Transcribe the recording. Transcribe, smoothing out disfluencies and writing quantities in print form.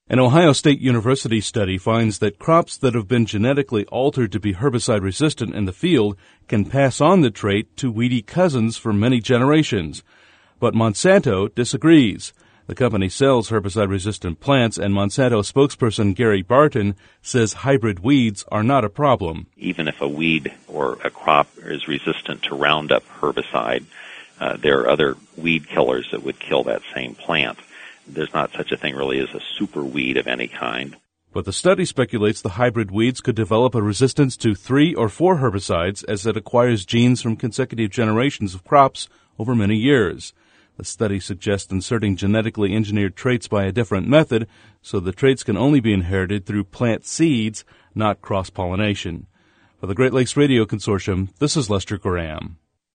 An Ohio State University study finds that crops that have been genetically altered to be herbicide-resistant in the field can pass on the trait to weedy cousins for many generations. But Monsanto disagrees. The company sells herbicide-resistant plants, and Monsanto spokesperson Gary Barton says hybrid weeds are not a problem. Even if a weed or a crop is resistant to Roundup herbicide, there are other weed killers that would kill that same plant. There's not such a thing really as a super weed of any kind. But the study speculates the hybrid weeds could develop a resistance to 3 or 4 herbicides as it acquires genes from consecutive generations of crops over many years. The study suggests inserting genetically engineered traits by a different method, so the traits can only be inherited through plant seeds, not cross-pollination. For the Great Lakes Radio Consortium, this is Lester Graham.